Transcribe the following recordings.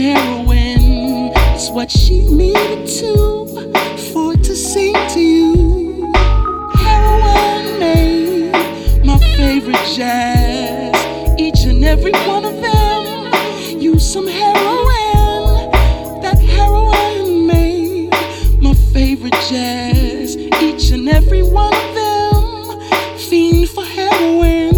heroin is what she needed to for it to sing to you. Heroin made my favorite jazz. Each and every one of them use some heroin. That heroin made my favorite jazz. Each and every one of them fiend for heroin.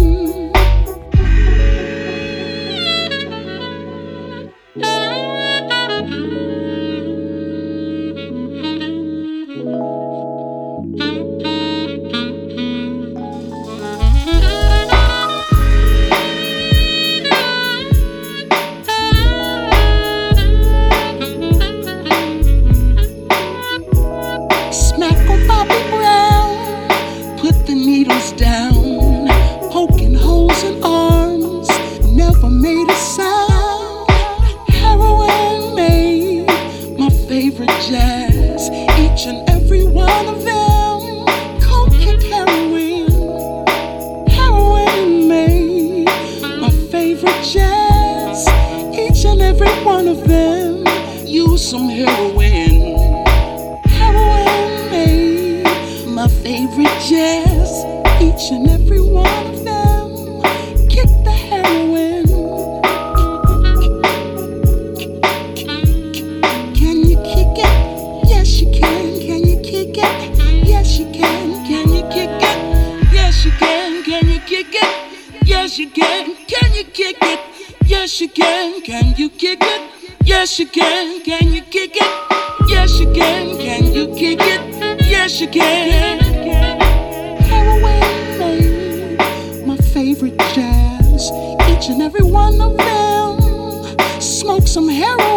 Smack on Bobby Brown, put the needles down, poking holes in arms, never made a sound. Heroin made my favorite jazz. Each and every one of them coke and heroin. Heroin made my favorite jazz. Each and every one of them use some heroin. My favorite jazz, each and every one of them kick the heroin. Can you kick it? Yes, you can. Can you kick it? Yes, you can. Can you kick it? Yes, you can. Can you kick it? Yes, you can. Can you kick it? Yes, you can. Can you kick it? Yes, you can. Can you kick it? Yes, you can. Can you kick it? Yes, you can. Heroin made my favorite jazz. Each and every one of them smoke some heroin.